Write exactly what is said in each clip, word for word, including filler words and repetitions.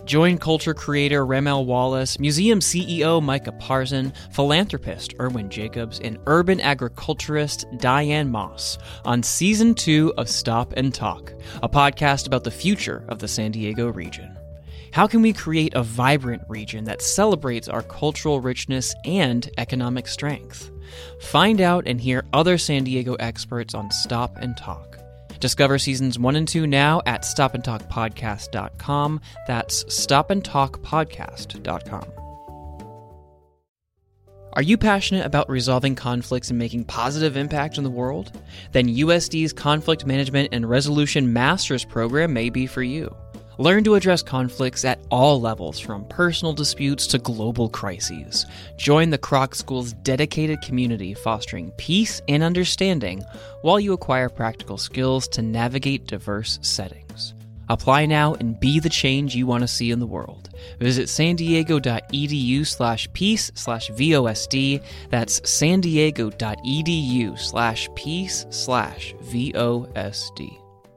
Join culture creator Ramel Wallace, museum C E O Micah Parson, philanthropist Erwin Jacobs, and urban agriculturist Diane Moss on Season two of Stop and Talk, a podcast about the future of the San Diego region. How can we create a vibrant region that celebrates our cultural richness and economic strength? Find out and hear other San Diego experts on Stop and Talk. Discover seasons one and two now at stop and talk podcast dot com. That's stop and talk podcast dot com. Are you passionate about resolving conflicts and making positive impact in the world? Then U S D's Conflict Management and Resolution Master's Program may be for you. Learn to address conflicts at all levels, from personal disputes to global crises. Join the Kroc School's dedicated community fostering peace and understanding while you acquire practical skills to navigate diverse settings. Apply now and be the change you want to see in the world. Visit san diego dot e d u slash peace slash V O S D. That's san diego dot e d u slash peace slash V O S D.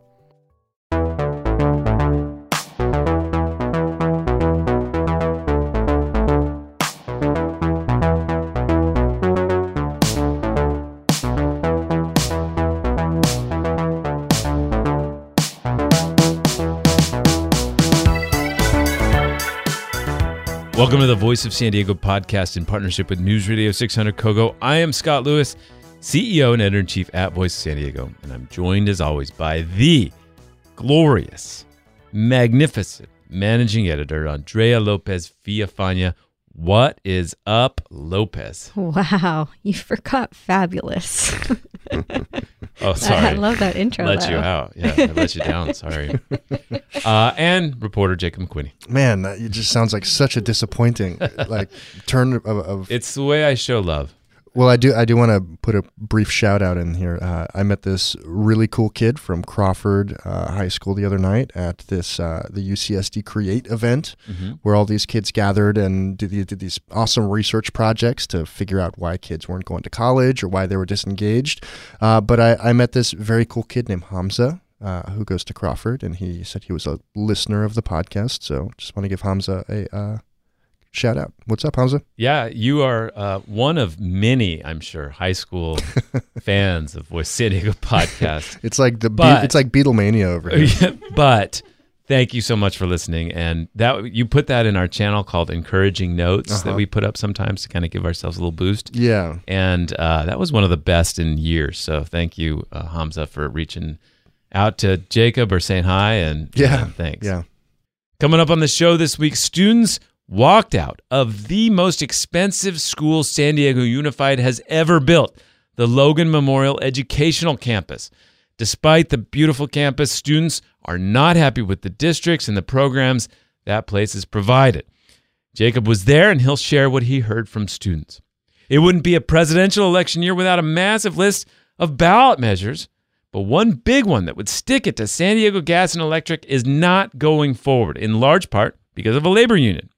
Welcome to the Voice of San Diego podcast in partnership with News Radio six hundred Kogo. I am Scott Lewis, C E O and Editor-in-Chief at Voice of San Diego, and I'm joined as always by the glorious, magnificent Managing Editor, Andrea Lopez Villafaña. What is up, Lopez? Wow, you forgot fabulous. Oh, sorry. I love that intro. Let though. you out. Yeah, I let you down. Sorry. Uh, and reporter Jacob McQuinney. Man, that it just sounds like such a disappointing like turn of, of. It's the way I show love. Well, I do. I do want to put a brief shout out in here. Uh, I met this really cool kid from Crawford uh, High School the other night at this uh, the U C S D Create event, mm-hmm. where all these kids gathered and did, did these awesome research projects to figure out why kids weren't going to college or why they were disengaged. Uh, but I, I met this very cool kid named Hamza, uh, who goes to Crawford, and he said he was a listener of the podcast. So just want to give Hamza a. Uh, Shout out. What's up, Hamza? Yeah, you are uh, one of many, I'm sure, high school fans of Voice San Diego podcast. It's like the but, Be- it's like Beatlemania over here. But thank you so much for listening. And that you put that in our channel called Encouraging Notes uh-huh. that we put up sometimes to kind of give ourselves a little boost. Yeah. And uh, that was one of the best in years. So thank you, uh, Hamza, for reaching out to Jacob or saying hi. And yeah, and thanks. Yeah. Coming up on the show this week, students walked out of the most expensive school San Diego Unified has ever built, the Logan Memorial Educational Campus. Despite the beautiful campus, students are not happy with the districts and the programs that place has provided. Jacob was there, and he'll share what he heard from students. It wouldn't be a presidential election year without a massive list of ballot measures, but one big one that would stick it to San Diego Gas and Electric is not going forward, in large part because of a labor union.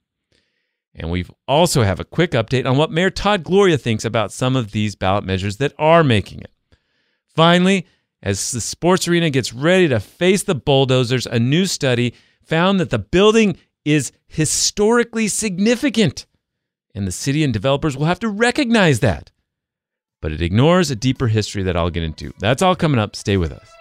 And we also have a quick update on what Mayor Todd Gloria thinks about some of these ballot measures that are making it. Finally, as the sports arena gets ready to face the bulldozers, a new study found that the building is historically significant, and the city and developers will have to recognize that. But it ignores a deeper history that I'll get into. That's all coming up. Stay with us.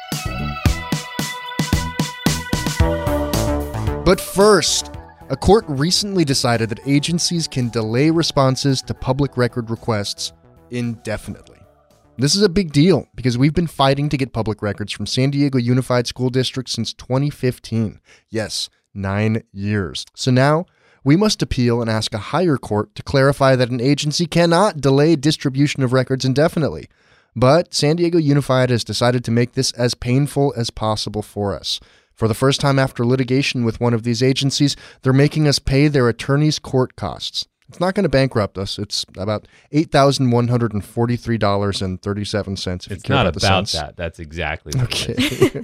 But first, a court recently decided that agencies can delay responses to public record requests indefinitely. This is a big deal because we've been fighting to get public records from San Diego Unified School District since twenty fifteen. Yes, nine years. So now we must appeal and ask a higher court to clarify that an agency cannot delay distribution of records indefinitely. But San Diego Unified has decided to make this as painful as possible for us. For the first time after litigation with one of these agencies, they're making us pay their attorney's court costs. It's not going to bankrupt us. It's about eight thousand one hundred forty-three dollars and thirty-seven cents. It's not about, about that. That's exactly what okay.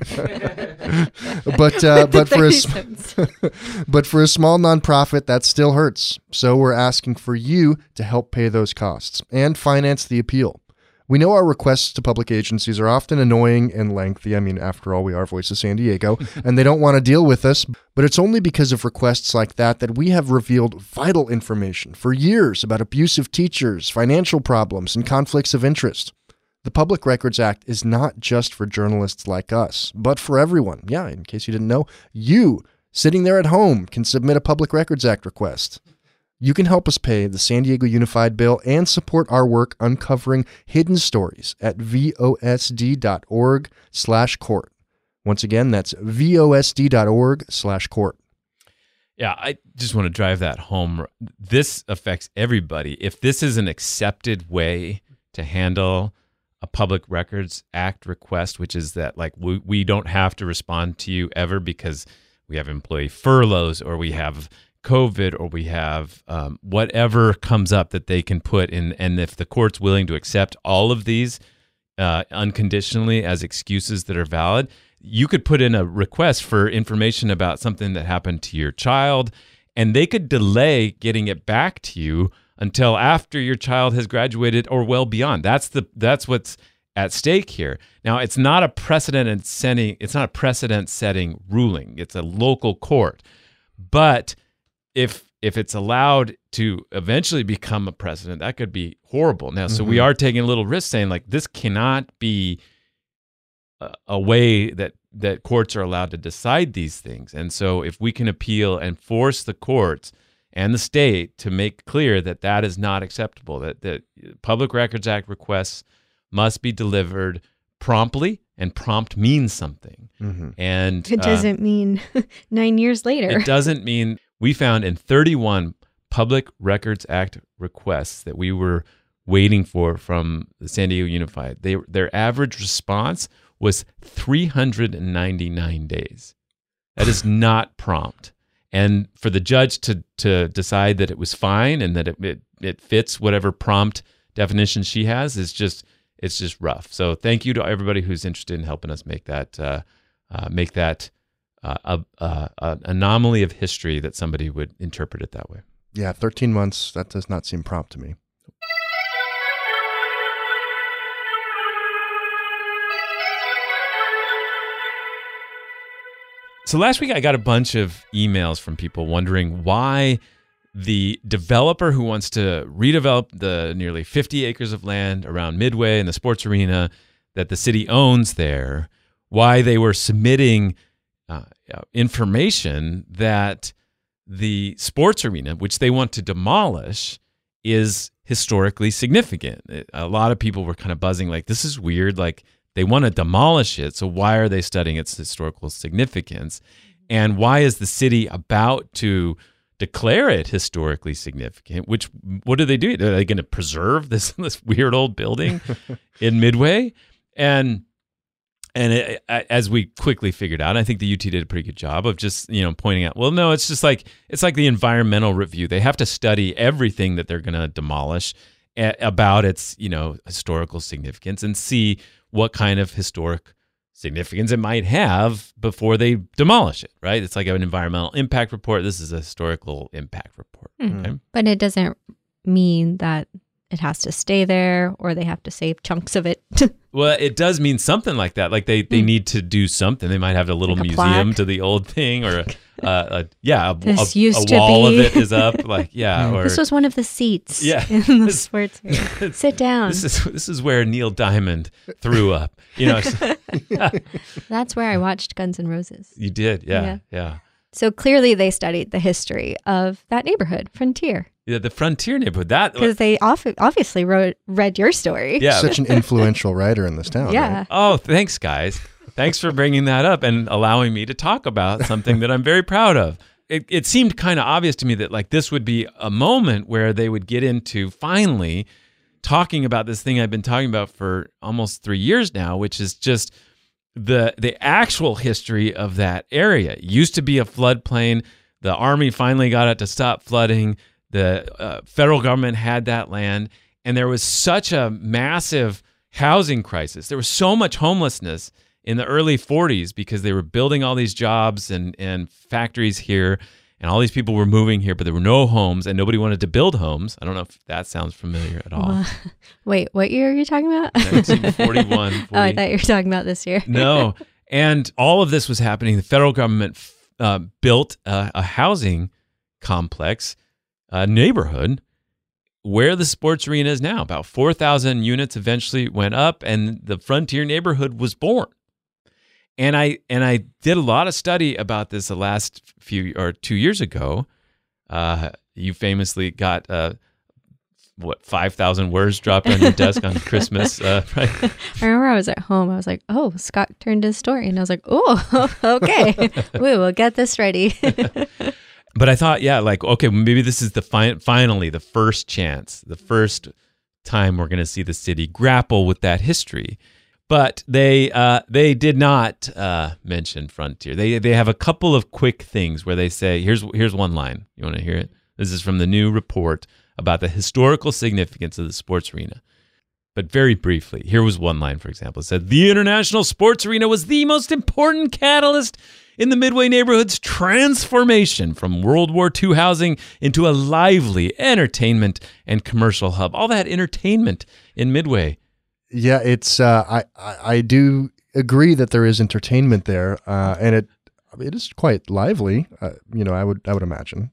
but uh, but for a but for a small nonprofit, that still hurts. So we're asking for you to help pay those costs and finance the appeal. We know our requests to public agencies are often annoying and lengthy. I mean, after all, we are Voice of San Diego, and they don't want to deal with us. But it's only because of requests like that that we have revealed vital information for years about abusive teachers, financial problems, and conflicts of interest. The Public Records Act is not just for journalists like us, but for everyone. Yeah, in case you didn't know, you, sitting there at home, can submit a Public Records Act request. You can help us pay the San Diego Unified bill and support our work uncovering hidden stories at vosd.org slash court. Once again, that's vosd.org slash court. Yeah, I just want to drive that home. This affects everybody. If this is an accepted way to handle a Public Records Act request, which is that like we, we don't have to respond to you ever because we have employee furloughs or we have COVID or we have um, whatever comes up that they can put in. And if the court's willing to accept all of these uh, unconditionally as excuses that are valid, you could put in a request for information about something that happened to your child, and they could delay getting it back to you until after your child has graduated or well beyond. That's the that's what's at stake here. Now, it's not a precedent setting. It's not a precedent setting ruling. It's a local court, but if if it's allowed to eventually become a precedent, that could be horrible. Now, so mm-hmm. we are taking a little risk saying like this cannot be a, a way that that courts are allowed to decide these things. And so if we can appeal and force the courts and the state to make clear that that is not acceptable, that the Public Records Act requests must be delivered promptly, and prompt means something. Mm-hmm. And it doesn't uh, mean nine years later. It doesn't mean. We found in thirty-one Public Records Act requests that we were waiting for from the San Diego Unified, they, their average response was three hundred ninety-nine days. That is not prompt. And for the judge to to decide that it was fine and that it it, it fits whatever prompt definition she has is just it's just rough. So thank you to everybody who's interested in helping us make that uh, uh, make that. Uh, a, a, an anomaly of history that somebody would interpret it that way. Yeah, thirteen months, that does not seem prompt to me. So last week I got a bunch of emails from people wondering why the developer who wants to redevelop the nearly fifty acres of land around Midway and the sports arena that the city owns there, why they were submitting Uh, information that the sports arena, which they want to demolish, is historically significant. A lot of people were kind of buzzing like, this is weird. Like, they want to demolish it. So why are they studying its historical significance? And why is the city about to declare it historically significant? Which, what do they do? Are they going to preserve this, this weird old building in Midway? And And it, as we quickly figured out, I think the U T did a pretty good job of just, you know, pointing out, well, no, it's just like, it's like the environmental review. They have to study everything that they're going to demolish a, about its, you know, historical significance and see what kind of historic significance it might have before they demolish it, right? It's like an environmental impact report. This is a historical impact report. Mm-hmm. Okay? But it doesn't mean that it has to stay there or they have to save chunks of it. Well, it does mean something like that. Like they, they mm. need to do something. They might have a little like a museum plaque to the old thing, or a, uh, a yeah, a, this a, used a wall to be. of it is up. Like yeah, or this was one of the seats. Yeah, in the sports area. Sit down. This is this is where Neil Diamond threw up. You know, that's where I watched Guns N' Roses. You did, yeah, yeah. yeah. So clearly, they studied the history of that neighborhood, Frontier. Yeah, the Frontier neighborhood. That because they off- obviously wrote read your story. Yeah, such an influential writer in this town. Yeah. Right? Oh, thanks, guys. Thanks for bringing that up and allowing me to talk about something that I'm very proud of. It, it seemed kind of obvious to me that like this would be a moment where they would get into finally talking about this thing I've been talking about for almost three years now, which is just the the actual history of that area. It used to be a floodplain. The Army finally got it to stop flooding. The uh, federal government had that land, and there was such a massive housing crisis. There was so much homelessness in the early forties because they were building all these jobs and, and factories here, and all these people were moving here, but there were no homes, and nobody wanted to build homes. I don't know if that sounds familiar at all. Uh, wait, what year are you talking about? nineteen forty-one. forty. Oh, I thought you were talking about this year. No. And all of this was happening. The federal government uh, built a, a housing complex, a neighborhood, where the sports arena is now. About four thousand units eventually went up, and the Frontier neighborhood was born. And I and I did a lot of study about this the last few or two years ago. Uh, you famously got uh, what five thousand words dropped on your desk on Christmas, uh, right? I remember I was at home. I was like, "Oh, Scott turned his story," and I was like, "Oh, okay, we will get this ready." But I thought, yeah, like okay, maybe this is the fi- finally the first chance, the first time we're going to see the city grapple with that history. But they uh, they did not uh, mention Frontier. They they have a couple of quick things where they say, here's here's one line. You want to hear it? This is from the new report about the historical significance of the sports arena. But very briefly, here was one line, for example. It said, the International Sports Arena was the most important catalyst in the Midway neighborhood's transformation from World War Two housing into a lively entertainment and commercial hub. All that entertainment in Midway. Yeah, it's. Uh, I, I I do agree that there is entertainment there, uh, and it it is quite lively. Uh, you know, I would I would imagine.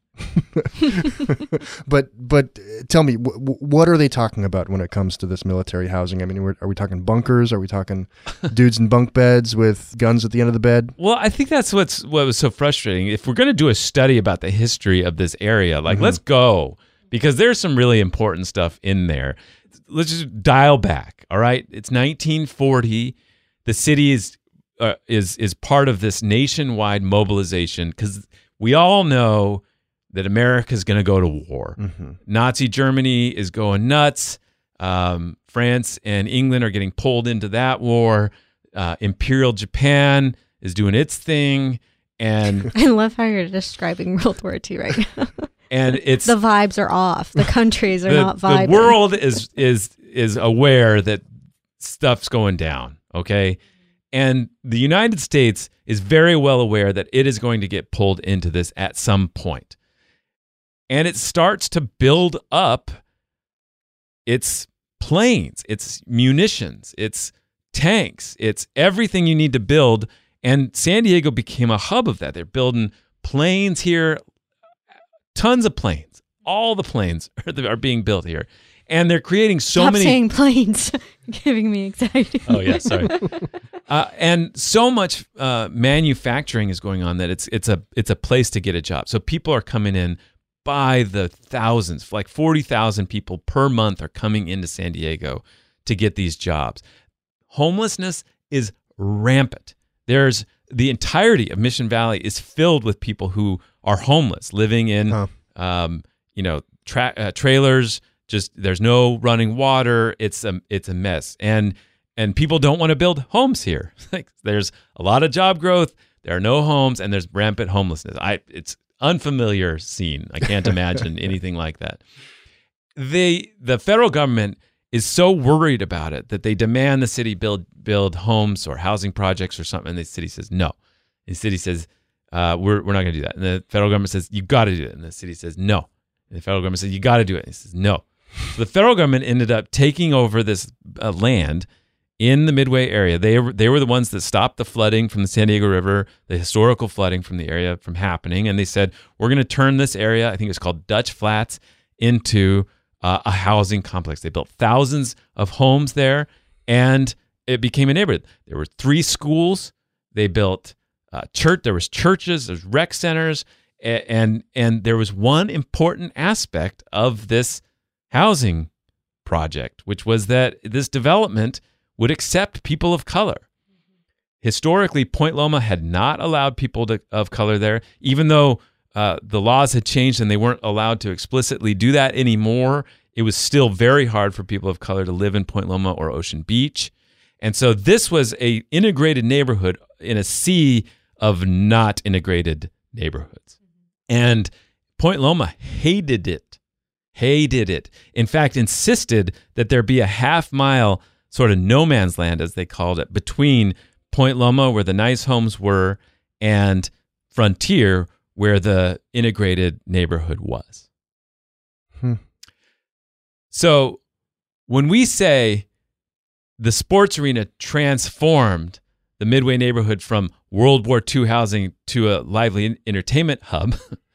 but but tell me, w- what are they talking about when it comes to this military housing? I mean, we're, are we talking bunkers? Are we talking dudes in bunk beds with guns at the end of the bed? Well, I think that's what's what was so frustrating. If we're going to do a study about the history of this area, like mm-hmm. let's go, because there's some really important stuff in there. Let's just dial back. All right, it's nineteen forty. The city is uh, is is part of this nationwide mobilization because we all know that America is going to go to war. Mm-hmm. Nazi Germany is going nuts. Um, France and England are getting pulled into that war. Uh, Imperial Japan is doing its thing, and I love how you're describing World War Two right now. And it's the vibes are off. The countries are the, not vibing. The world is is is aware that stuff's going down, okay? And the United States is very well aware that it is going to get pulled into this at some point. And it starts to build up its planes, its munitions, its tanks, it's everything you need to build. And San Diego became a hub of that. They're building planes here. Tons of planes. All the planes are, are being built here. And they're creating so Stop many... Stop saying planes. Giving me anxiety. Oh, yeah, sorry. uh, and so much uh, manufacturing is going on that it's it's a it's a place to get a job. So people are coming in by the thousands. Like forty thousand people per month are coming into San Diego to get these jobs. Homelessness is rampant. There's... The entirety of Mission Valley is filled with people who are homeless, living in, huh. um, you know, tra- uh, trailers. Just there's no running water. It's a it's a mess, and and people don't want to build homes here. Like there's a lot of job growth. There are no homes, and there's rampant homelessness. I it's unfamiliar scene. I can't imagine anything like that. The the federal government is so worried about it that they demand the city build build homes or housing projects or something, and the city says no. And the city says, uh, we're we're not going to do that. And the federal government says, you got to do it. And the city says, no. And the federal government says, you got to do it. And he says, no. So the federal government ended up taking over this uh, land in the Midway area. They, they were the ones that stopped the flooding from the San Diego River, the historical flooding from the area from happening. And they said, we're going to turn this area, I think it's called Dutch Flats, into Uh, a housing complex. They built thousands of homes there, and it became a neighborhood. There were three schools. They built uh, church. There was churches. There's rec centers, and, and and there was one important aspect of this housing project, which was that this development would accept people of color. Mm-hmm. Historically, Point Loma had not allowed people to, of color there, even though Uh, the laws had changed and they weren't allowed to explicitly do that anymore. It was still very hard for people of color to live in Point Loma or Ocean Beach. And so this was a integrated neighborhood in a sea of not integrated neighborhoods. Mm-hmm. And Point Loma hated it, hated it. In fact, insisted that there be a half mile sort of no man's land, as they called it, between Point Loma, where the nice homes were, and Frontier, where the integrated neighborhood was. Hmm. So when we say the sports arena transformed the Midway neighborhood from World War Two housing to a lively entertainment hub,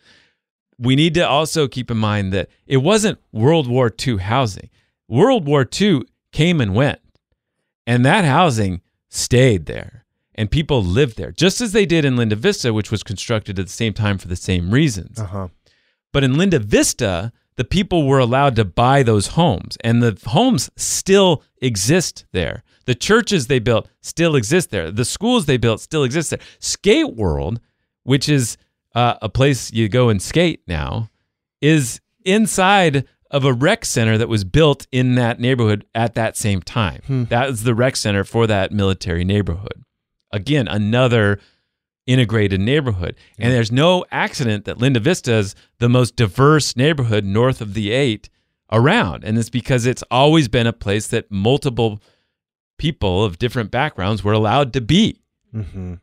we need to also keep in mind that it wasn't World War Two housing. World War Two came and went, and that housing stayed there, and people lived there, just as they did in Linda Vista, which was constructed at the same time for the same reasons. Uh-huh. But in Linda Vista, the people were allowed to buy those homes, and the homes still exist there. The churches they built still exist there. The schools they built still exist there. Skate World, which is uh, a place you go and skate now, is inside of a rec center that was built in that neighborhood at that same time. Hmm. That is the rec center for that military neighborhood. Again, another integrated neighborhood. Yeah. And there's no accident that Linda Vista is the most diverse neighborhood north of the eight around. And it's because it's always been a place that multiple people of different backgrounds were allowed to be. Mm-hmm.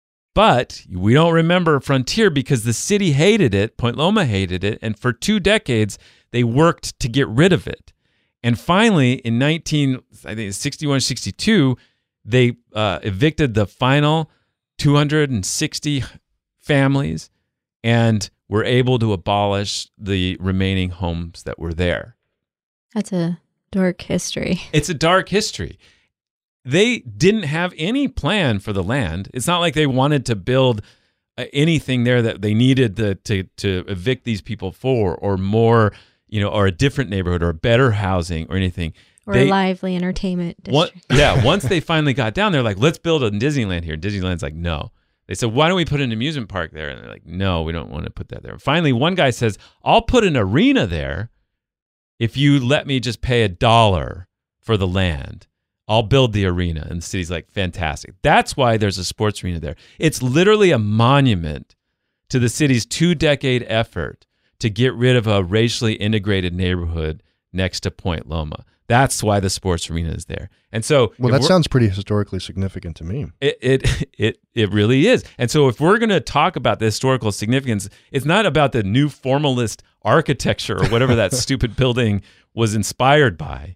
But we don't remember Frontier because the city hated it, Point Loma hated it, and for two decades, they worked to get rid of it. And finally, in nineteen, I think sixty-one, sixty-two, they uh, evicted the final two hundred sixty families and were able to abolish the remaining homes that were there. That's a dark history. It's a dark history. They didn't have any plan for the land. It's not like they wanted to build uh, anything there that they needed to, to to evict these people for, or more, you know, or a different neighborhood or better housing or anything. Or They- a lively entertainment One, district. yeah, once they finally got down, they're like, let's build a Disneyland here. Disneyland's like, no. They said, why don't we put an amusement park there? And they're like, no, we don't want to put that there. Finally, one guy says, I'll put an arena there if you let me just pay a dollar for the land. I'll build the arena. And the city's like, fantastic. That's why there's a sports arena there. It's literally a monument to the city's two-decade effort to get rid of a racially integrated neighborhood next to Point Loma. That's why the sports arena is there. And so, Well, if that we're- sounds pretty historically significant to me. it it it it really is. And so if we're going to talk about the historical significance, it's not about the new formalist architecture or whatever that stupid building was inspired by.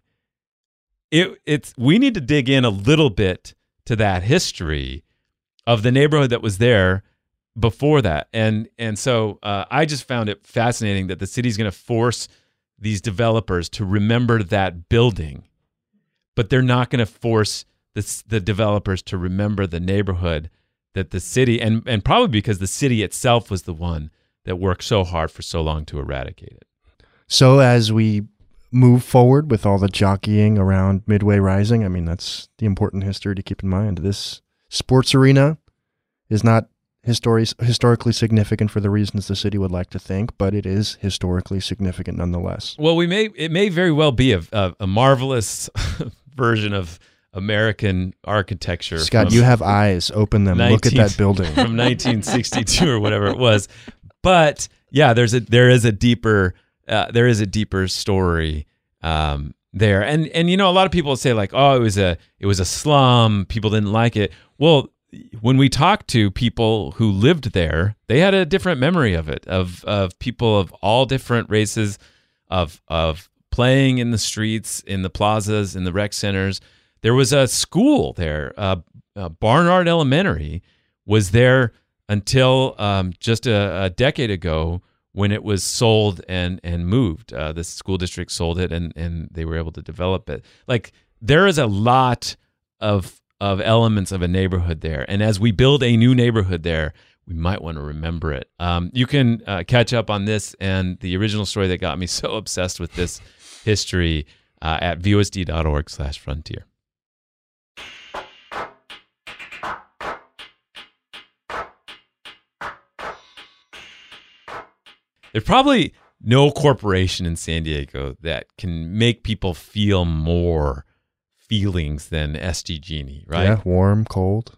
It it's we need to dig in a little bit to that history of the neighborhood that was there before that. And and so uh, I just found it fascinating that the city's going to force these developers to remember that building, but they're not going to force the, the developers to remember the neighborhood that the city, and, and probably because the city itself was the one that worked so hard for so long to eradicate it. So as we move forward with all the jockeying around Midway Rising, I mean, that's the important history to keep in mind. This sports arena is not histori- historically significant for the reasons the city would like to think, but it is historically significant nonetheless. Well, we may it may very well be a, a, a marvelous version of American architecture. Scott, from- you have eyes. Open them. Look at that building. from nineteen sixty-two or whatever it was. But yeah, there's a there is a deeper uh, there is a deeper story um, there, and and you know a lot of people say like, oh, it was a it was a slum. People didn't like it. Well, when we talked to people who lived there, they had a different memory of it, of of people of all different races, of of playing in the streets, in the plazas, in the rec centers. There was a school there. Uh, uh, Barnard Elementary was there until um, just a, a decade ago when it was sold and and moved. Uh, the school district sold it, and and they were able to develop it. Like there is a lot of of elements of a neighborhood there, and as we build a new neighborhood there, we might want to remember it. Um, you can uh, catch up on this and the original story that got me so obsessed with this history uh, at V O S D dot org slash frontier. There's probably no corporation in San Diego that can make people feel more feelings than S D Genie, right? Yeah, warm, cold.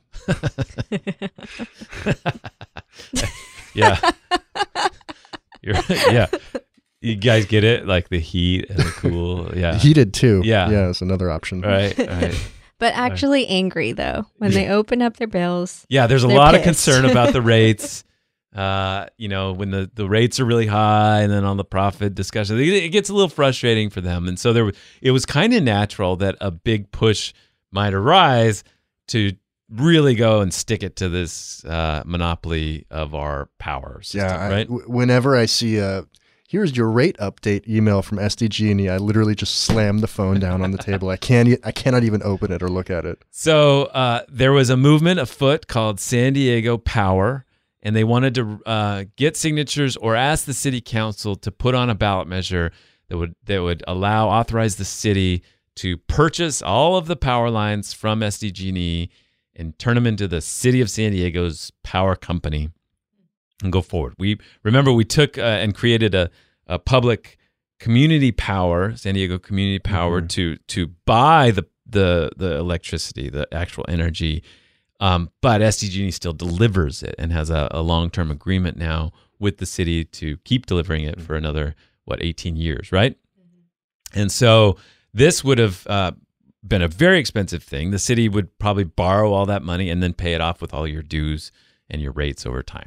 Yeah. You're, yeah. You guys get it? Like the heat and the cool. Yeah. Heated too. Yeah. Yeah, it's another option. Right. Right. But actually angry, though, when they open up their bills. Yeah. There's a They're lot of pissed. concern about the rates. Uh, you know, when the, the rates are really high, and then on the profit discussion, it, it gets a little frustrating for them. And so there, it was kind of natural that a big push might arise to really go and stick it to this uh, monopoly of our power system, Yeah, I, right? w- whenever I see a here's your rate update email from S D G and E, I literally just slam the phone down on the table. I can't, e- I cannot even open it or look at it. So uh, there was a movement afoot called San Diego Power, and they wanted to uh, get signatures or ask the city council to put on a ballot measure that would that would allow authorize the city to purchase all of the power lines from S D G and E and turn them into the City of San Diego's power company and go forward. We remember we took uh, and created a, a public community power, San Diego Community Power, mm-hmm. to to buy the the the electricity, the actual energy. Um, but S D G and E still delivers it and has a, a long-term agreement now with the city to keep delivering it for another, what, eighteen years, right? Mm-hmm. And so this would have uh, been a very expensive thing. The city would probably borrow all that money and then pay it off with all your dues and your rates over time.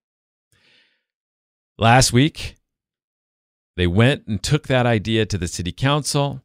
Last week, they went and took that idea to the city council,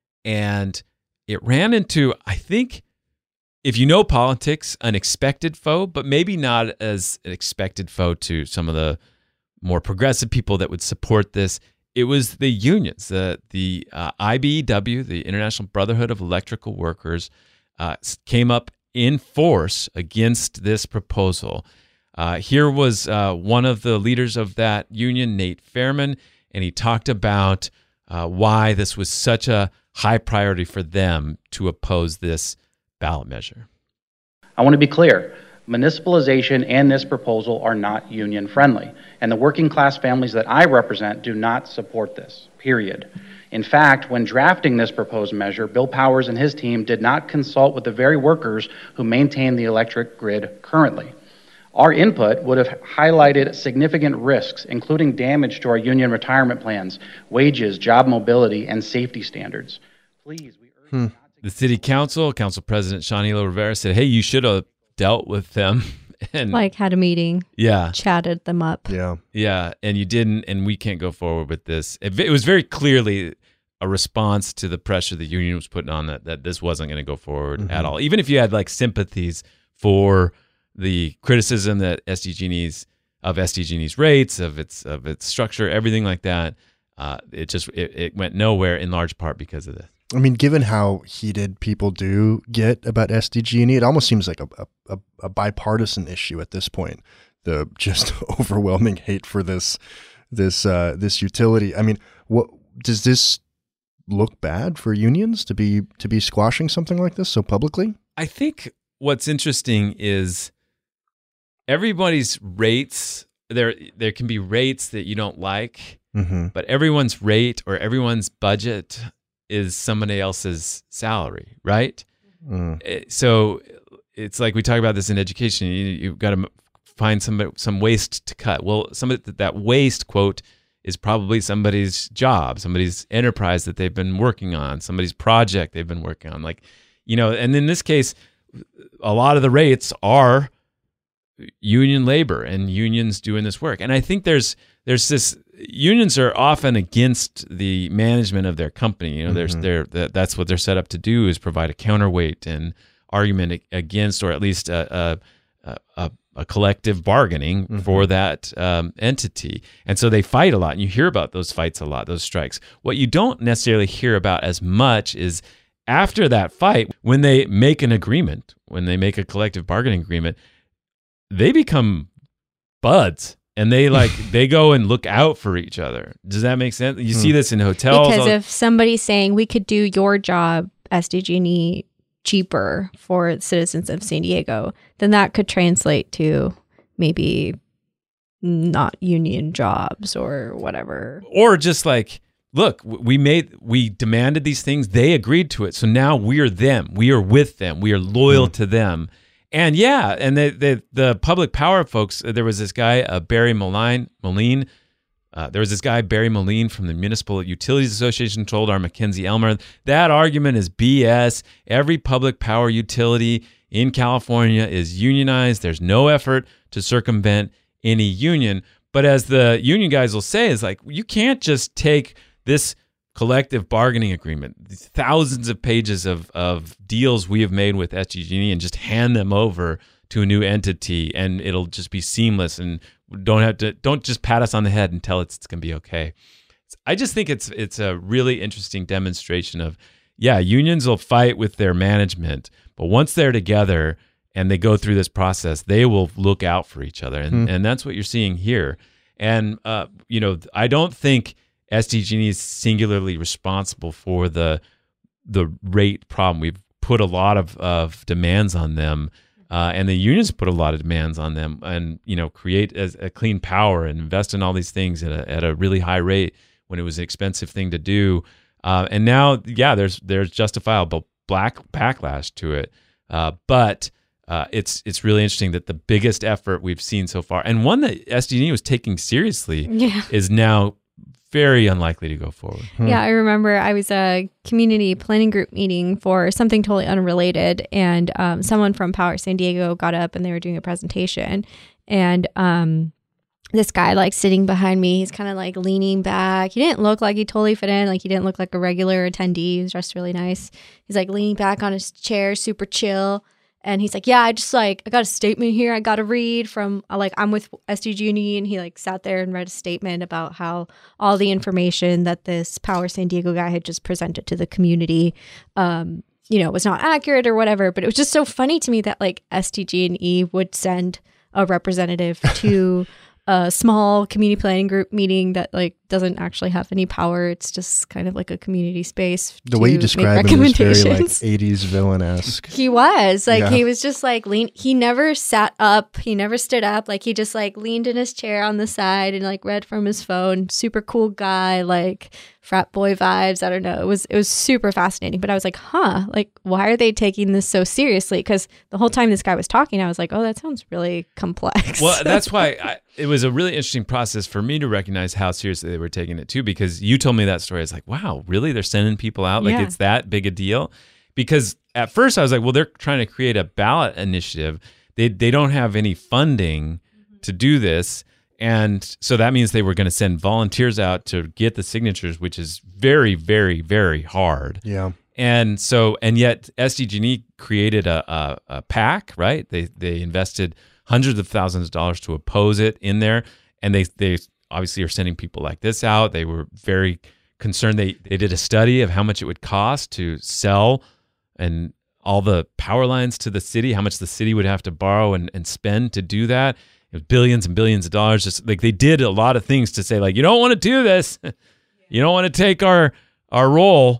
and it ran into, I think, if you know politics, an expected foe, but maybe not as an expected foe to some of the more progressive people that would support this. It was the unions, the the uh, I B E W, the International Brotherhood of Electrical Workers, uh, came up in force against this proposal. Uh, here was uh, one of the leaders of that union, Nate Fairman, and he talked about uh, why this was such a high priority for them to oppose this ballot measure. I want to be clear. Municipalization and this proposal are not union friendly, and the working class families that I represent do not support this, period. In fact, when drafting this proposed measure, Bill Powers and his team did not consult with the very workers who maintain the electric grid currently. Our input would have highlighted significant risks, including damage to our union retirement plans, wages, job mobility, and safety standards. Please, we urge Hmm. you not to... The city council, council president Shawneela Rivera said, hey, you should have dealt with them. And Like had a meeting, yeah, chatted them up. Yeah. yeah, and you didn't, and we can't go forward with this. It, it was very clearly a response to the pressure the union was putting on that, that this wasn't going to go forward Mm-hmm. at all. Even if you had like sympathies for the criticism that S D G and E's of S D G and E's rates, of its of its structure, everything like that, uh, it just it, it went nowhere in large part because of this. I mean, given how heated people do get about S D G and E, it almost seems like a, a, a bipartisan issue at this point. The just overwhelming hate for this this uh, this utility. I mean, what does this look bad for unions to be to be squashing something like this so publicly? I think what's interesting is everybody's rates. There there can be rates that you don't like, Mm-hmm. but everyone's rate or everyone's budget is somebody else's salary, right? Mm. Eh, So it's like we talk about this in education. You, you've got to find some some waste to cut. Well, some of that waste, quote, is probably somebody's job, somebody's enterprise that they've been working on, somebody's project they've been working on. Like, you know, and in this case, a lot of the rates are union labor and unions doing this work. And I think there's there's this unions are often against the management of their company. You know, there's Mhm. they're that, that's what they're set up to do, is provide a counterweight and argument against, or at least a a, a, a collective bargaining Mhm. for that um, entity. And so they fight a lot, and you hear about those fights a lot, those strikes. What you don't necessarily hear about as much is after that fight, when they make an agreement, when they make a collective bargaining agreement, they become buds. And they like they go and look out for each other. Does that make sense? You Hmm. see this in hotels. Because all- if somebody's saying we could do your job, S D G and E, cheaper for citizens of San Diego, then that could translate to maybe not union jobs or whatever. or just like, look, we made we demanded these things. They agreed to it. So now we're them. We are with them. We are loyal Hmm. to them. And yeah, and the the, the public power folks, there was this guy, uh, Barry Moline, Moline. Uh, there was this guy, Barry Moline, from the Municipal Utilities Association, told our Mackenzie Elmer, that argument is B S. Every public power utility in California is unionized. There's no effort to circumvent any union. But as the union guys will say, is like, you can't just take this collective bargaining agreement, these thousands of pages of, of deals we have made with S D G and E, and just hand them over to a new entity, and it'll just be seamless, and don't have to don't just pat us on the head and tell us it's going to be okay. I just think it's it's a really interesting demonstration of, yeah, unions will fight with their management, but once they're together and they go through this process, they will look out for each other, and, mm. and that's what you're seeing here. And uh, you know, I don't think S D G and E is singularly responsible for the the rate problem. We've put a lot of, of demands on them, uh, and the unions put a lot of demands on them, and you know, create a, a clean power and invest in all these things at a, at a really high rate when it was an expensive thing to do. Uh, and now, yeah, there's there's justifiable black backlash to it, uh, but uh, it's it's really interesting that the biggest effort we've seen so far, and one that S D G and E was taking seriously, yeah. is now very unlikely to go forward. Hmm. Yeah, I remember I was a community planning group meeting for something totally unrelated, and um, someone from Power San Diego got up and they were doing a presentation, and um, this guy like sitting behind me, he's kind of like leaning back. He didn't look like he totally fit in, like he didn't look like a regular attendee. He was dressed really nice. He's like leaning back on his chair, super chill. And he's like, yeah, I just like, I got a statement here I got to read from, like, I'm with S D G and E. And he like sat there and read a statement about how all the information that this Power San Diego guy had just presented to the community, um, you know, was not accurate or whatever. But it was just so funny to me that like S D G and E would send a representative to a small community planning group meeting that like doesn't actually have any power. It's just kind of like a community space. The way you describe him is very like eighties villain-esque. He was like, Yeah. he was just like lean. He never sat up. He never stood up. Like he just like leaned in his chair on the side and like read from his phone. Super cool guy, like frat boy vibes. I don't know. It was, it was super fascinating, but I was like, huh, like why are they taking this so seriously? Cause the whole time this guy was talking, I was like, oh, that sounds really complex. Well, that's why I, it was a really interesting process for me to recognize how seriously they were taking it too, because you told me that story. It's like, wow, really? They're sending people out? Like Yeah. it's that big a deal? Because at first I was like, well, they're trying to create a ballot initiative. They they don't have any funding to do this. And so that means they were going to send volunteers out to get the signatures, which is very, very, very hard. Yeah. And so, and yet S D G and E created a, a, a PAC, right? They they invested hundreds of thousands of dollars to oppose it in there. And they they obviously are sending people like this out. They were very concerned. They they did a study of how much it would cost to sell and all the power lines to the city, how much the city would have to borrow and, and spend to do that. It was billions and billions of dollars. Just like they did a lot of things to say, like, you don't want to do this. You don't want to take our our role.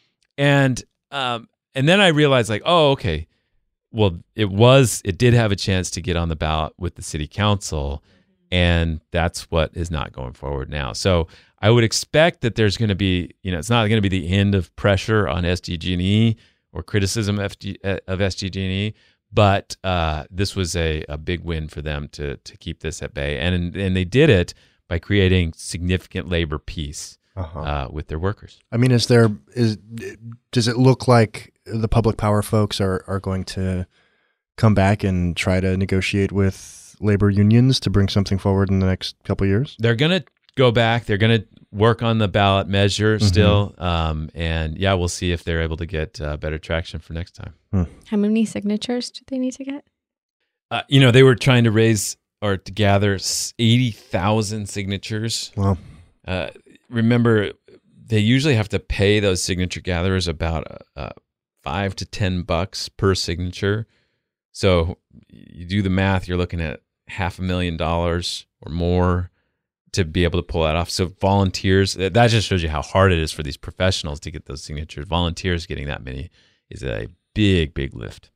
And um and then I realized like, oh, okay. Well, it was it did have a chance to get on the ballot with the city council, and that's what is not going forward now. So I would expect that there's going to be, you know, it's not going to be the end of pressure on S D G and E or criticism of S D G and E, but uh, this was a, a big win for them to to keep this at bay, and and they did it by creating significant labor peace Uh-huh. uh, with their workers. I mean, is there is does it look like the public power folks are are going to come back and try to negotiate with labor unions to bring something forward in the next couple of years? They're going to go back. They're going to work on the ballot measure still. Mm-hmm. Um, and yeah, we'll see if they're able to get uh, better traction for next time. Hmm. How many signatures do they need to get? Uh, you know, they were trying to raise or to gather eighty thousand signatures. Wow. Uh, remember, they usually have to pay those signature gatherers about uh, uh, five to ten bucks per signature. So you do the math, you're looking at half a million dollars or more to be able to pull that off. So volunteers, that just shows you how hard it is for these professionals to get those signatures. Volunteers getting that many is a big, big lift.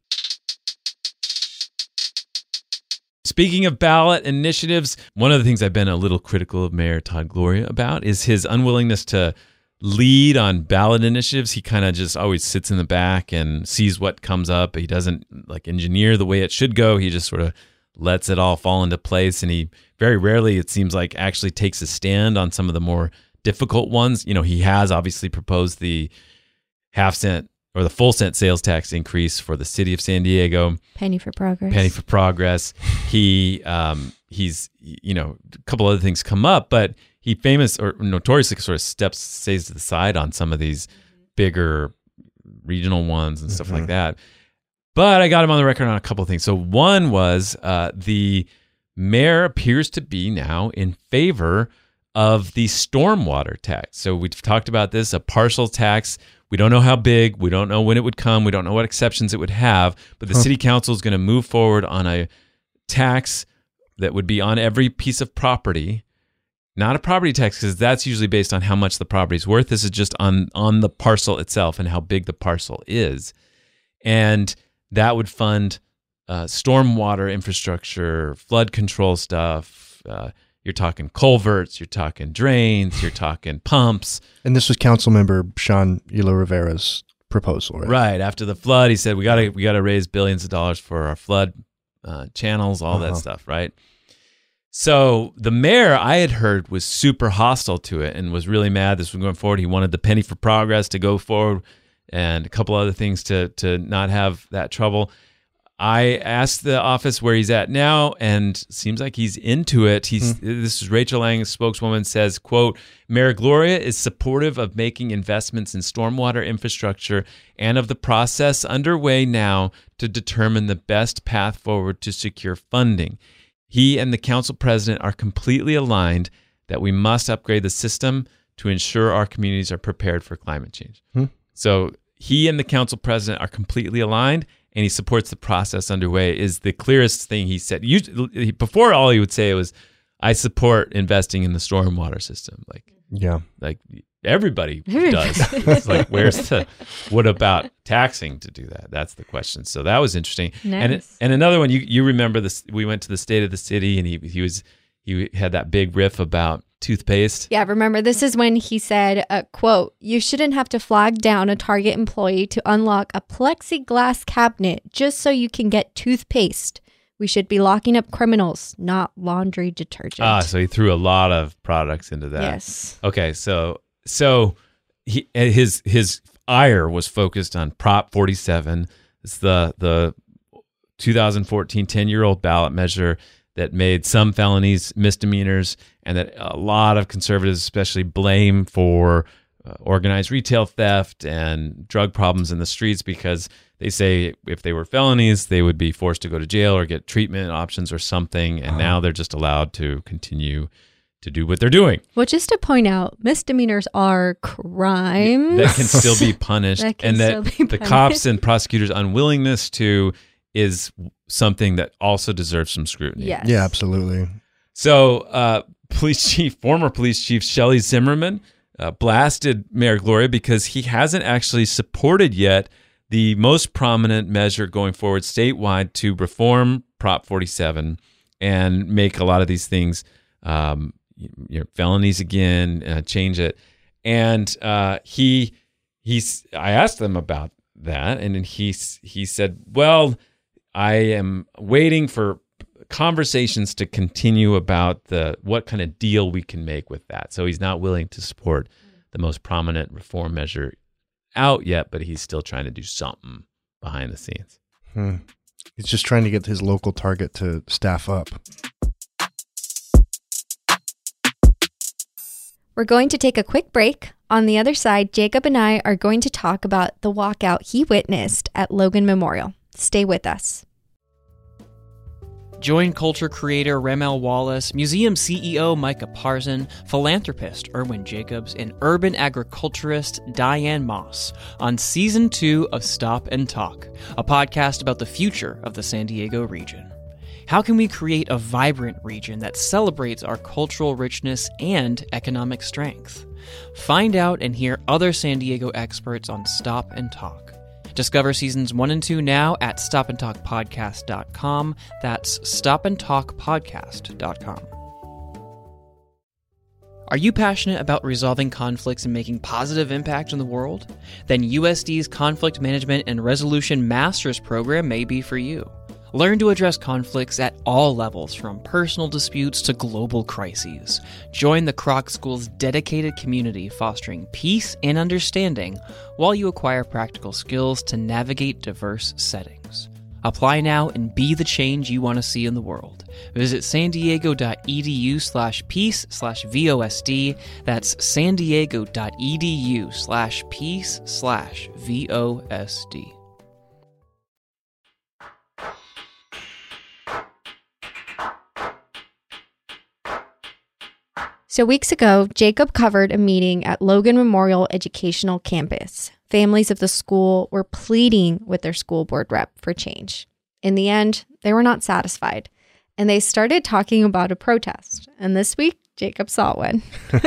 Speaking of ballot initiatives, one of the things I've been a little critical of Mayor Todd Gloria about is his unwillingness to lead on ballot initiatives. He kind of just always sits in the back and sees what comes up. He doesn't like engineer the way it should go. He just sort of lets it all fall into place. And he very rarely, it seems like, actually takes a stand on some of the more difficult ones. You know, he has obviously proposed the half cent or the full cent sales tax increase for the city of San Diego. Penny for progress. Penny for progress. He um, he's you know a couple other things come up, but he famous or notoriously sort of steps stays to the side on some of these bigger regional ones and stuff Mm-hmm. like that. But I got him on the record on a couple of things. So one was uh, the mayor appears to be now in favor of the stormwater tax. So we've talked about this, a partial tax. We don't know how big. We don't know when it would come. We don't know what exceptions it would have. But the Huh. city council is going to move forward on a tax that would be on every piece of property. Not a property tax, because that's usually based on how much the property is worth. This is just on, on the parcel itself and how big the parcel is. And that would fund uh, stormwater infrastructure, flood control stuff. Uh, you're talking culverts, you're talking drains, you're talking pumps. And this was Councilmember Sean Elo Rivera's proposal, right? Right after the flood, he said we got to we got to raise billions of dollars for our flood uh, channels, all Uh-huh. that stuff, right? So the mayor, I had heard, was super hostile to it and was really mad this was going forward. He wanted the penny for progress to go forward and a couple other things to to not have that trouble. I asked the office where he's at now, and seems like he's into it. He's this is Rachel Lang, spokeswoman, says, quote, Mayor Gloria is supportive of making investments in stormwater infrastructure and of the process underway now to determine the best path forward to secure funding. He and the council president are completely aligned that we must upgrade the system to ensure our communities are prepared for climate change. Hmm. So he and the council president are completely aligned, and he supports the process underway is the clearest thing he said. Usually, before, all he would say was, I support investing in the stormwater system. Like, Yeah. like everybody does. It's like, where's the, what about taxing to do that? That's the question. So that was interesting. And Nice. and another one, you you remember this, we went to the State of the City, and he he was, he had that big riff about toothpaste. Yeah, remember, this is when he said, uh, quote, you shouldn't have to flag down a Target employee to unlock a plexiglass cabinet just so you can get toothpaste. We should be locking up criminals, not laundry detergent. Ah, so he threw a lot of products into that. Yes. Okay, so so he his his ire was focused on Prop forty-seven. It's the the twenty fourteen ten-year-old ballot measure that made some felonies misdemeanors, and that a lot of conservatives especially blame for uh, organized retail theft and drug problems in the streets, because they say if they were felonies, they would be forced to go to jail or get treatment options or something, and now they're just allowed to continue to do what they're doing. Well, just to point out, misdemeanors are crimes. That can still be punished, That can and that still be the punished. cops and prosecutors' unwillingness to is something that also deserves some scrutiny. Yes. Yeah, absolutely. So, uh, police chief, former police chief Shelley Zimmerman uh, blasted Mayor Gloria because he hasn't actually supported yet the most prominent measure going forward statewide to reform Prop forty-seven and make a lot of these things um, you know, felonies again, uh, change it. And uh, he he's I asked them about that, and then he he said, well, I am waiting for conversations to continue about the what kind of deal we can make with that. So he's not willing to support the most prominent reform measure out yet, but he's still trying to do something behind the scenes. Hmm. He's just trying to get his local Target to staff up. We're going to take a quick break. On the other side, Jacob and I are going to talk about the walkout he witnessed at Logan Memorial. Stay with us. Join culture creator Ramel Wallace, museum C E O Micah Parson, philanthropist Erwin Jacobs, and urban agriculturist Diane Moss on Season two of Stop and Talk, a podcast about the future of the San Diego region. How can we create a vibrant region that celebrates our cultural richness and economic strength? Find out and hear other San Diego experts on Stop and Talk. Discover seasons one and two now at stop and talk podcast dot com. That's stop and talk podcast dot com. Are you passionate about resolving conflicts and making positive impact in the world? Then U S D's Conflict Management and Resolution Master's Program may be for you. Learn to address conflicts at all levels, from personal disputes to global crises. Join the Kroc School's dedicated community fostering peace and understanding while you acquire practical skills to navigate diverse settings. Apply now and be the change you want to see in the world. Visit san diego dot e d u slash peace slash V O S D. That's san diego dot e d u slash peace slash V O S D. So weeks ago, Jacob covered a meeting at Logan Memorial Educational Campus. Families of the school were pleading with their school board rep for change. In the end, they were not satisfied, and they started talking about a protest. And this week, Jacob saw one.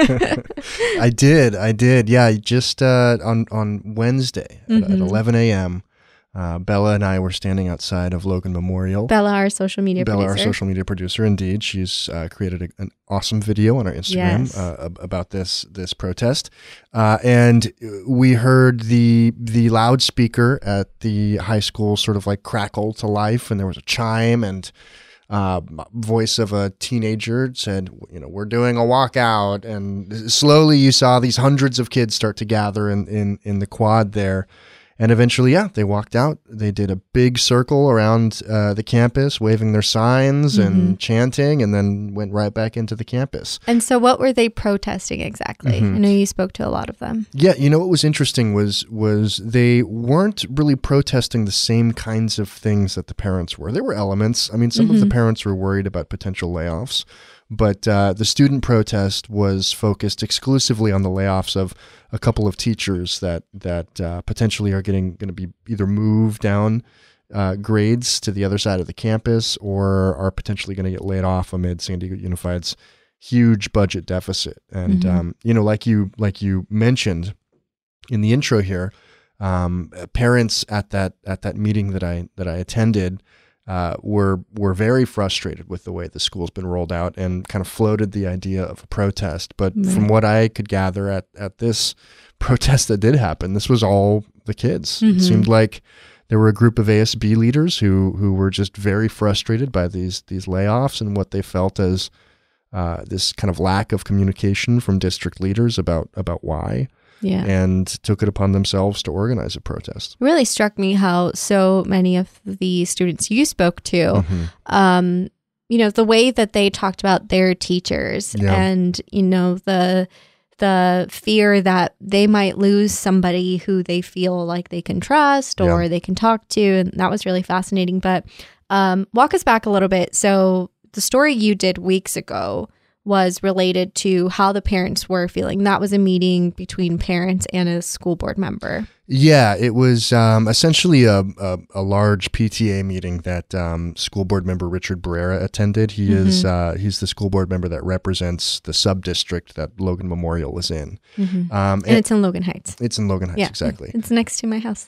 I did. I did. Yeah, just uh, on, on Wednesday mm-hmm. at, at eleven a.m., Uh, Bella and I were standing outside of Logan Memorial. Bella, our social media Bella, producer. our social media producer, indeed. She's uh, created a, an awesome video on our Instagram yes. uh, about this this protest. Uh, and we heard the the loudspeaker at the high school sort of like crackle to life, and there was a chime, and uh, voice of a teenager said, you know, we're doing a walkout. And slowly you saw these hundreds of kids start to gather in, in, in the quad there. And eventually, yeah, they walked out. They did a big circle around uh, the campus, waving their signs mm-hmm. and chanting, and then went right back into the campus. And so what were they protesting exactly? Mm-hmm. I know you spoke to a lot of them. Yeah, you know what was interesting was was they weren't really protesting the same kinds of things that the parents were. There were elements. I mean, some mm-hmm. of the parents were worried about potential layoffs. But uh, the student protest was focused exclusively on the layoffs of a couple of teachers that that uh, potentially are getting going to be either moved down uh, grades to the other side of the campus, or are potentially going to get laid off amid San Diego Unified's huge budget deficit. And mm-hmm. um, you know, like you like you mentioned in the intro here, um, parents at that at that meeting that I that I attended. Uh, were were very frustrated with the way the school's been rolled out, and kind of floated the idea of a protest. But right. from what I could gather at, at this protest that did happen, this was all the kids. Mm-hmm. It seemed like there were a group of A S B leaders who who were just very frustrated by these these layoffs and what they felt as uh, this kind of lack of communication from district leaders about about why. Yeah. And took it upon themselves to organize a protest. It really struck me how so many of the students you spoke to, mm-hmm. um, you know, the way that they talked about their teachers yeah. and, you know, the the fear that they might lose somebody who they feel like they can trust or yeah. they can talk to. And that was really fascinating. But um, walk us back a little bit. So the story you did weeks ago was related to how the parents were feeling. That was a meeting between parents and a school board member. Yeah, it was um, essentially a, a, a large P T A meeting that um, school board member Richard Barrera attended. He mm-hmm. is uh, he's the school board member that represents the sub-district that Logan Memorial is in. Mm-hmm. Um, and, and it's in Logan Heights. It's in Logan Heights, yeah, exactly. It's next to my house.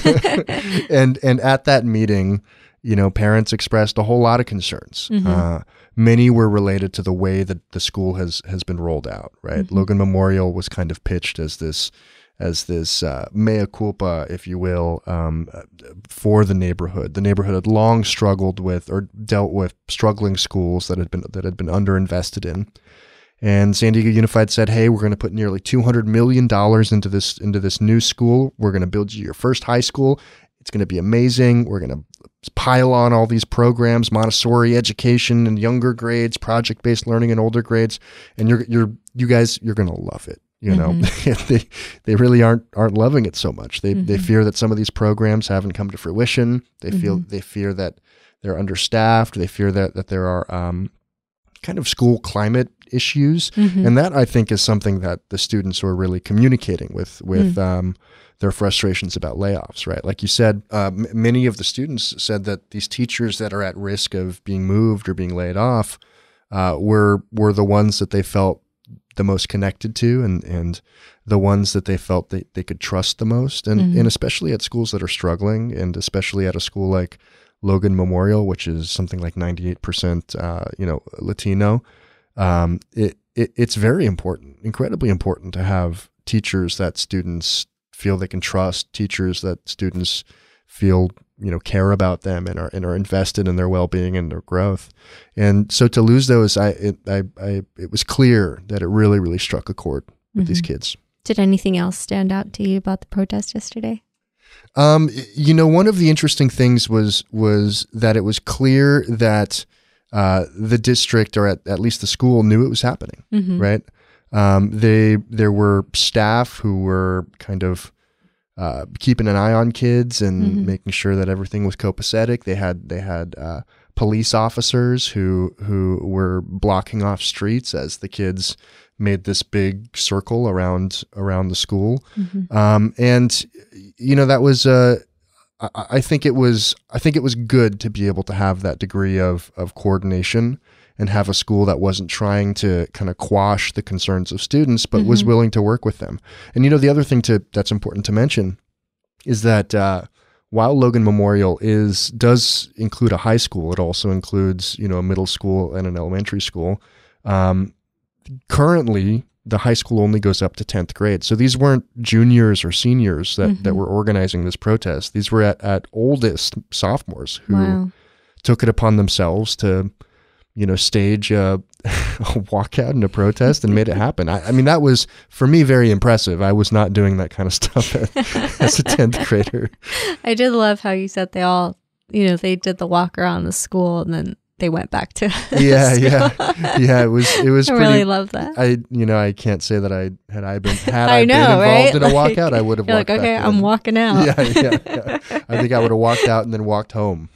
and and at that meeting, you know, parents expressed a whole lot of concerns. Mm-hmm. Uh, many were related to the way that the school has has been rolled out, right? Mm-hmm. Logan Memorial was kind of pitched as this as this uh, mea culpa, if you will, um, for the neighborhood. The neighborhood had long struggled with or dealt with struggling schools that had been that had been underinvested in. And San Diego Unified said, "Hey, we're going to put nearly two hundred million dollars into this into this new school. We're going to build you your first high school. It's going to be amazing. We're going to pile on all these programs, Montessori education in younger grades, project-based learning in older grades, and you're you're you guys you're going to love it." You know, mm-hmm. they they really aren't aren't loving it so much. They mm-hmm. they fear that some of these programs haven't come to fruition. They mm-hmm. feel they fear that they're understaffed. They fear that that there are um, kind of school climate issues, mm-hmm. and that I think is something that the students were really communicating with with mm-hmm. um, their frustrations about layoffs. Right, like you said, uh, m- many of the students said that these teachers that are at risk of being moved or being laid off uh, were were the ones that they felt the most connected to, and, and the ones that they felt they, they could trust the most. And, mm-hmm. and especially at schools that are struggling, and especially at a school like Logan Memorial, which is something like ninety-eight percent, uh, you know, Latino. Um, it, it, it's very important, incredibly important to have teachers that students feel they can trust, teachers that students feel you know, care about them and are and are invested in their well-being and their growth. And so to lose those, I it, I, I it was clear that it really really struck a chord with mm-hmm. these kids. Did anything else stand out to you about the protest yesterday? Um, you know, one of the interesting things was was that it was clear that uh, the district, or at, at least the school, knew it was happening. Mm-hmm. Right? Um, they there were staff who were kind of Uh, keeping an eye on kids and mm-hmm. making sure that everything was copacetic. They had they had uh, police officers who who were blocking off streets as the kids made this big circle around around the school. Mm-hmm. Um, and you know that was uh, I, I think it was I think it was good to be able to have that degree of of coordination and have a school that wasn't trying to kind of quash the concerns of students, but mm-hmm. was willing to work with them. And, you know, the other thing to that's important to mention is that uh, while Logan Memorial is does include a high school, it also includes, you know, a middle school and an elementary school. Um, currently, the high school only goes up to tenth grade. So these weren't juniors or seniors that, mm-hmm. that were organizing this protest. These were at, at oldest sophomores who wow. took it upon themselves to, you know, stage a, a walkout and a protest and made it happen. I, I mean, that was, for me, very impressive. I was not doing that kind of stuff as, as a tenth grader. I did love how you said they all, you know, they did the walk around the school and then they went back to yeah, yeah, yeah. It was, it was. I pretty, really love that. I, you know, I can't say that I had I been had I, I know, been involved right? in a like, walkout, I would have you're walked like, okay, back I'm in. walking out. Yeah, yeah, yeah. I think I would have walked out and then walked home.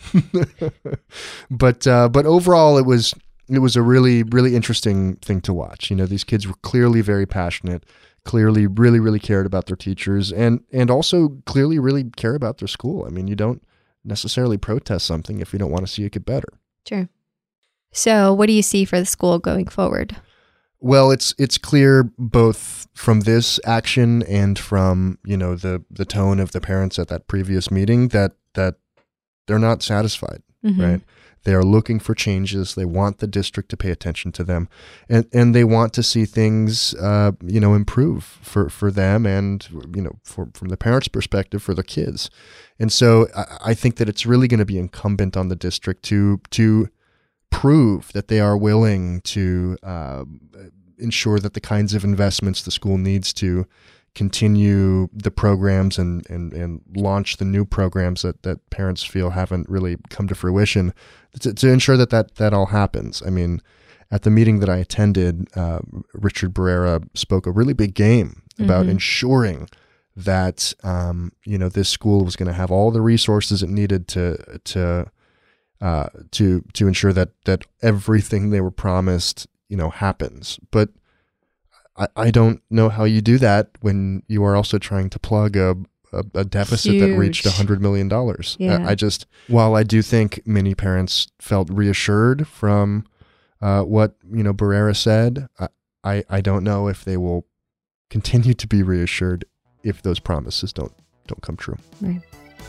but uh, but overall, it was. It was a really, really interesting thing to watch. You know, these kids were clearly very passionate, clearly really, really cared about their teachers, and and also clearly really care about their school. I mean, you don't necessarily protest something if you don't want to see it get better. True. So what do you see for the school going forward? Well, it's it's clear both from this action and from, you know, the the tone of the parents at that previous meeting that that they're not satisfied, mm-hmm. right? They are looking for changes. They want the district to pay attention to them, and and they want to see things, uh, you know, improve for, for them and, you know, for, from the parents' perspective for the kids. And so I, I think that it's really going to be incumbent on the district to to prove that they are willing to uh, ensure that the kinds of investments the school needs to continue the programs and, and, and launch the new programs that, that parents feel haven't really come to fruition, to, to ensure that, that that all happens. I mean, at the meeting that I attended, uh, Richard Barrera spoke a really big game about mm-hmm. ensuring that um, you know, this school was going to have all the resources it needed to to uh, to to ensure that that everything they were promised, you know, happens. But I, I don't know how you do that when you are also trying to plug a a, a deficit Huge. that reached one hundred million dollars. Yeah. I, I just, while I do think many parents felt reassured from uh, what, you know, Barrera said, I, I, I don't know if they will continue to be reassured if those promises don't don't come true. Right.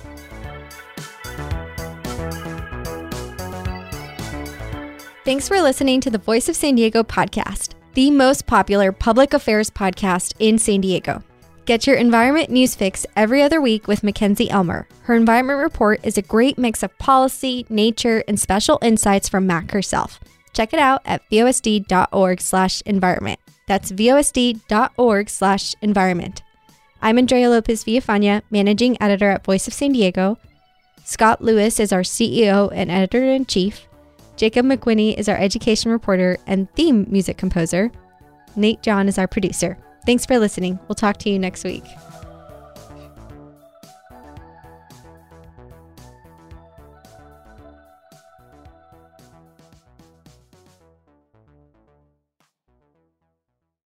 Thanks for listening to the Voice of San Diego podcast, the most popular public affairs podcast in San Diego. Get your environment news fix every other week with Mackenzie Elmer. Her environment report is a great mix of policy, nature, and special insights from Mac herself. Check it out at vosd.org slash environment. That's vosd.org slash environment. I'm Andrea Lopez Villafana, managing editor at Voice of San Diego. Scott Lewis is our C E O and editor-in-chief. Jacob McWhinney is our education reporter and theme music composer. Nate John is our producer. Thanks for listening. We'll talk to you next week.